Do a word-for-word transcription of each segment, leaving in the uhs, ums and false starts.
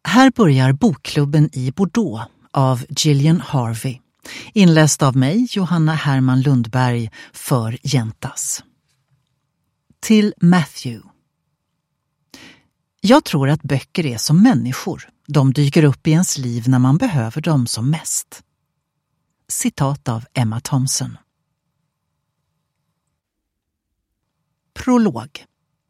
Här börjar Bokklubben i Bordeaux av Gillian Harvey. Inläst av mig, Johanna Herman Lundberg, för Jäntas. Till Matthew. Jag tror att böcker är som människor. De dyker upp i ens liv när man behöver dem som mest. Citat av Emma Thompson. Prolog.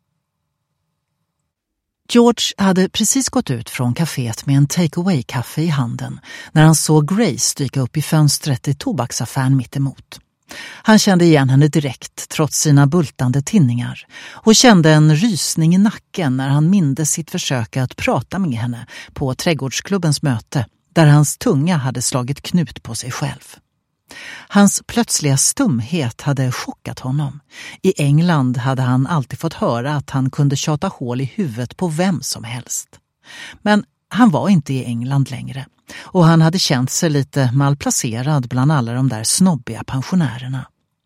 George hade precis gått ut från kaféet med en takeaway-kaffe i handen när han såg Grace dyka upp i fönstret i tobaksaffären mitt emot. Han kände igen henne direkt trots sina bultande tinningar och kände en rysning i nacken när han mindes sitt försök att prata med henne på trädgårdsklubbens möte där hans tunga hade slagit knut på sig själv. Hans plötsliga stumhet hade chockat honom. I England hade han alltid fått höra att han kunde tjata hål i huvudet på vem som helst. Men han var inte i England längre och han hade känt sig lite malplacerad bland alla de där snobbiga pensionärerna.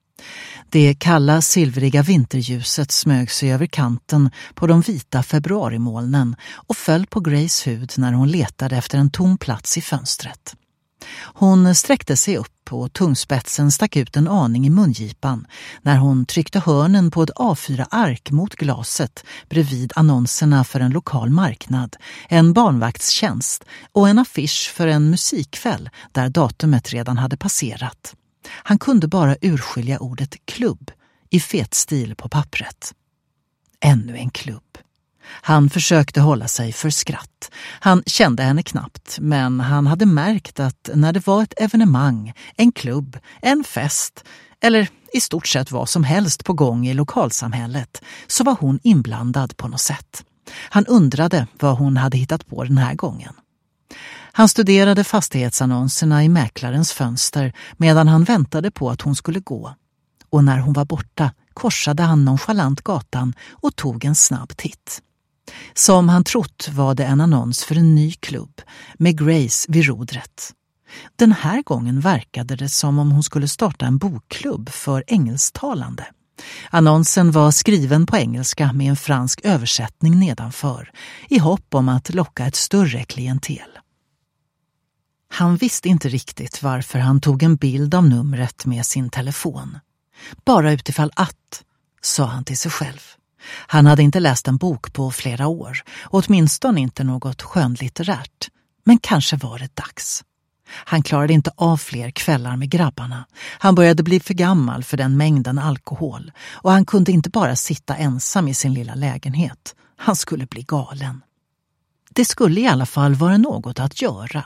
Det kalla silvriga vinterljuset smög sig över kanten på de vita februarimolnen och föll på Grace hud när hon letade efter en tom plats i fönstret. Hon sträckte sig upp och tungspetsen stack ut en aning i mungipan när hon tryckte hörnen på ett A fyra ark mot glaset bredvid annonserna för en lokal marknad, en barnvaktstjänst och en affisch för en musikkväll där datumet redan hade passerat. Han kunde bara urskilja ordet klubb i fet stil på pappret. Ännu en klubb. Han försökte hålla sig för skratt. Han kände henne knappt, men han hade märkt att när det var ett evenemang, en klubb, en fest eller i stort sett vad som helst på gång i lokalsamhället så var hon inblandad på något sätt. Han undrade vad hon hade hittat på den här gången. Han studerade fastighetsannonserna i mäklarens fönster medan han väntade på att hon skulle gå. Och när hon var borta korsade han nonchalant gatan och tog en snabb titt. Som han trott var det en annons för en ny klubb med Grace vid rodret. Den här gången verkade det som om hon skulle starta en bokklubb för engelsktalande. Annonsen var skriven på engelska med en fransk översättning nedanför i hopp om att locka ett större klientel. Han visste inte riktigt varför han tog en bild av numret med sin telefon. Bara utifall att, sa han till sig själv. Han hade inte läst en bok på flera år, åtminstone inte något skönlitterärt. Men kanske var det dags. Han klarade inte av fler kvällar med grabbarna. Han började bli för gammal för den mängden alkohol och han kunde inte bara sitta ensam i sin lilla lägenhet. Han skulle bli galen. Det skulle i alla fall vara något att göra.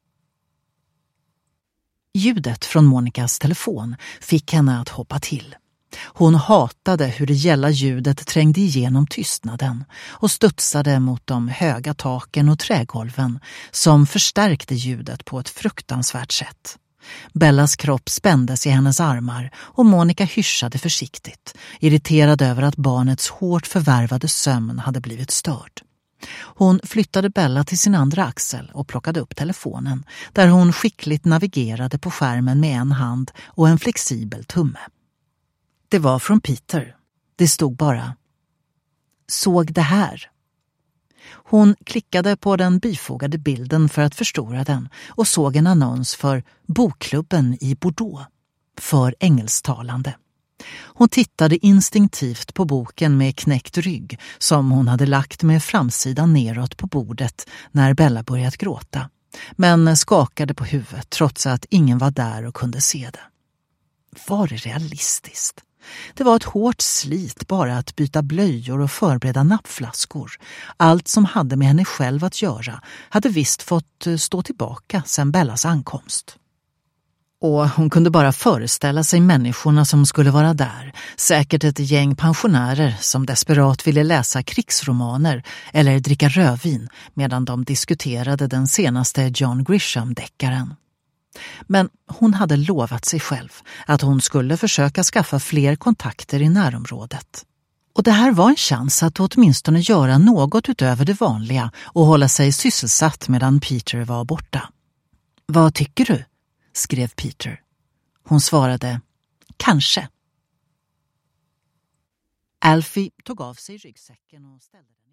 Ljudet från Monikas telefon fick henne att hoppa till. Hon hatade hur det gälla ljudet trängde igenom tystnaden och studsade mot de höga taken och trägolven som förstärkte ljudet på ett fruktansvärt sätt. Bellas kropp spändes i hennes armar och Monica hyschade försiktigt, irriterad över att barnets hårt förvärvade sömn hade blivit störd. Hon flyttade Bella till sin andra axel och plockade upp telefonen, där hon skickligt navigerade på skärmen med en hand och en flexibel tumme. Det var från Peter. Det stod bara: såg det här. Hon klickade på den bifogade bilden för att förstora den och såg en annons för Bokklubben i Bordeaux för engelsktalande. Hon tittade instinktivt på boken med knäckt rygg som hon hade lagt med framsidan neråt på bordet när Bella börjat gråta, men skakade på huvudet trots att ingen var där och kunde se det. Var det realistiskt? Det var ett hårt slit bara att byta blöjor och förbereda nappflaskor. Allt som hade med henne själv att göra hade visst fått stå tillbaka sedan Bellas ankomst. Och hon kunde bara föreställa sig människorna som skulle vara där. Säkert ett gäng pensionärer som desperat ville läsa krigsromaner eller dricka rödvin medan de diskuterade den senaste John Grisham-deckaren. Men hon hade lovat sig själv att hon skulle försöka skaffa fler kontakter i närområdet. Och det här var en chans att åtminstone göra något utöver det vanliga och hålla sig sysselsatt medan Peter var borta. Vad tycker du? Skrev Peter. Hon svarade, kanske. Alfie tog av sig ryggsäcken och ställde den.